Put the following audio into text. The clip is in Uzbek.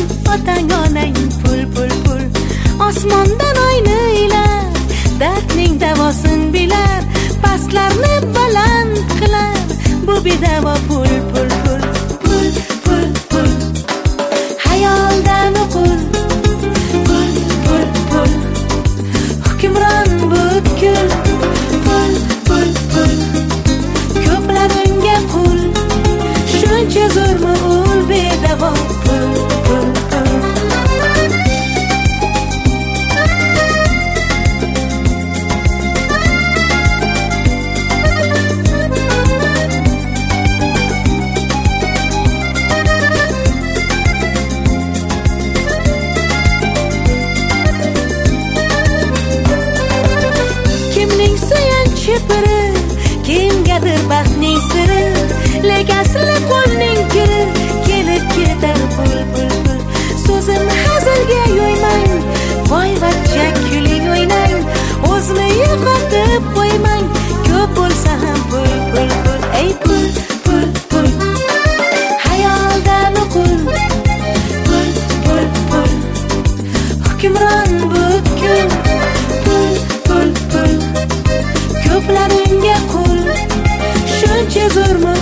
otang onang pul pul pul. Osmondan oyni ilar, dardning davosin bilar, pastlarni baland qilar. Bu bedavo pul pul pul. Pul pul pul. Hayoldan o'qul. Pul pul pul. Hukmron butkul. Pul pul pul. Ko'plar unga qul. Shuncha zo'rmi ul bedavo pul pul pul. Kimgadir baxtning siri, legasli qo'lning kiri, kelib ketar pul pul pul. So'zim hazilga yo'ymang, voy vachcha kuling o'ynang, o'zni yo'qotib qo'ymang, ko'p bo'lsa ham pul pul pul. Ey pul pul pul. Hayoldan o'qul. Pul pul pul. Hukmron butkul. Pul pul pul. Ko'plar unga qul. Shuncha zo'rmi